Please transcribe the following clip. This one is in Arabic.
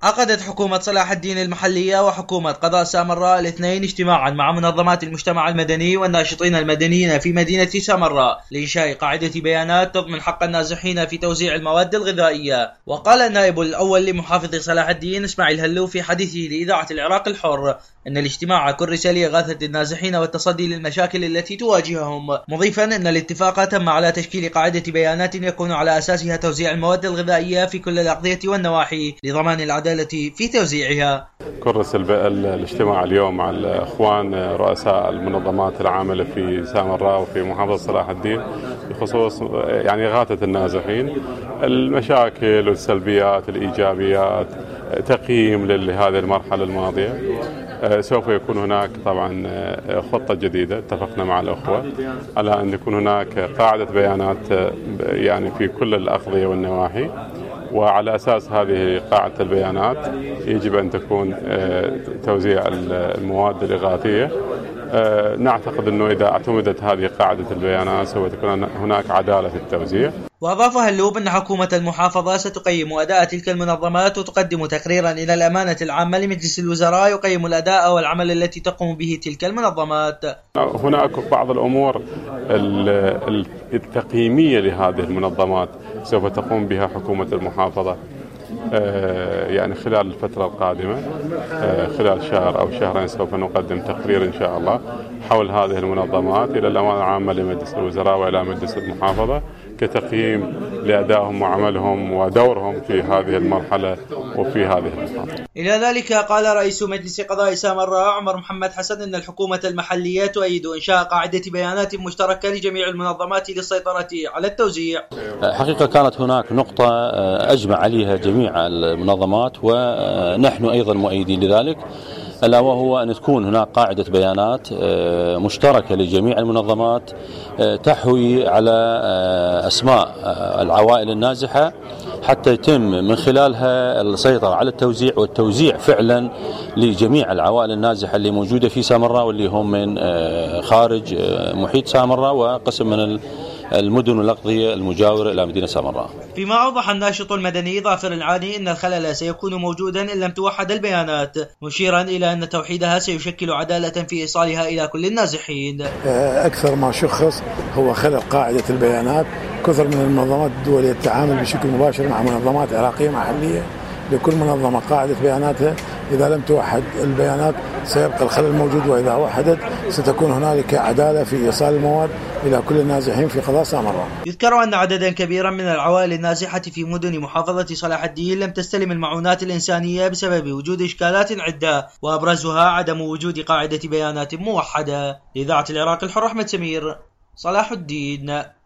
عقدت حكومة صلاح الدين المحلية وحكومة قضاء سامراء الاثنين اجتماعا مع منظمات المجتمع المدني والناشطين المدنيين في مدينة سامراء لإنشاء قاعدة بيانات تضمن حق النازحين في توزيع المواد الغذائية. وقال النائب الأول لمحافظ صلاح الدين إسماعيل هلو في حديثه لإذاعة العراق الحر أن الاجتماع كرس لإغاثة النازحين والتصدي للمشاكل التي تواجههم، مضيفا أن الاتفاق تم على تشكيل قاعدة بيانات يكون على أساسها توزيع المواد الغذائية في كل الأقضية والنواحي لضمان العدالة في توزيعها. كرس الاجتماع اليوم مع الإخوان رؤساء المنظمات العاملة في سامراء وفي محافظة صلاح الدين بخصوص يعني إغاثة النازحين، المشاكل والسلبيات الإيجابيات، تقييم لهذه المرحلة الماضية. سوف يكون هناك طبعا خطة جديدة، اتفقنا مع الأخوة على أن يكون هناك قاعدة بيانات يعني في كل الأقضية والنواحي، وعلى أساس هذه قاعدة البيانات يجب أن تكون توزيع المواد الإغاثية. نعتقد أنه إذا اعتمدت هذه قاعدة البيانات سوف تكون هناك عدالة في التوزيع. وأضاف هلوب أن حكومة المحافظة ستقيم أداء تلك المنظمات وتقدم تقريرا إلى الأمانة العامة لمجلس الوزراء يقيم الأداء والعمل التي تقوم به تلك المنظمات. هناك بعض الأمور التقييمية لهذه المنظمات سوف تقوم بها حكومة المحافظة يعني خلال الفترة القادمة، خلال شهر أو شهرين سوف نقدم تقرير إن شاء الله حول هذه المنظمات إلى الأمانة العامة لمجلس الوزراء وإلى مجلس المحافظة كتقييم لأدائهم وعملهم ودورهم في هذه المرحلة وفي هذه المحافظة. إلى ذلك قال رئيس مجلس قضاء سامراء عمر محمد حسن أن الحكومة المحلية تؤيد إنشاء قاعدة بيانات مشتركة لجميع المنظمات للسيطرة على التوزيع. حقيقة كانت هناك نقطة أجمع عليها جميع المنظمات ونحن أيضا مؤيدين لذلك، ألا وهو أن تكون هناك قاعدة بيانات مشتركة لجميع المنظمات تحوي على أسماء العوائل النازحة حتى يتم من خلالها السيطرة على التوزيع والتوزيع فعلا لجميع العوائل النازحة اللي موجودة في سامراء واللي هم من خارج محيط سامراء وقسم من المدن والأقضية المجاورة إلى مدينة سامراء. فيما أوضح الناشط المدني ظافر العاني أن الخلل سيكون موجودا إن لم توحد البيانات، مشيرا إلى أن توحيدها سيشكل عدالة في إيصالها إلى كل النازحين. أكثر ما شخص هو خلل قاعدة البيانات، كثر من المنظمات الدولية التعامل بشكل مباشر مع منظمات عراقية محلية، لكل منظمة قاعدة بياناتها، إذا لم توحد البيانات سيبقى الخلل موجود، وإذا وحدت ستكون هنالك عدالة في إيصال المواد إلى كل النازحين في قضاء سامراء. يذكر أن عددا كبيرا من العوائل النازحة في مدن محافظة صلاح الدين لم تستلم المعونات الإنسانية بسبب وجود إشكالات عدة، وأبرزها عدم وجود قاعدة بيانات موحدة. لإذاعة العراق الحر، أحمد سمير، صلاح الدين.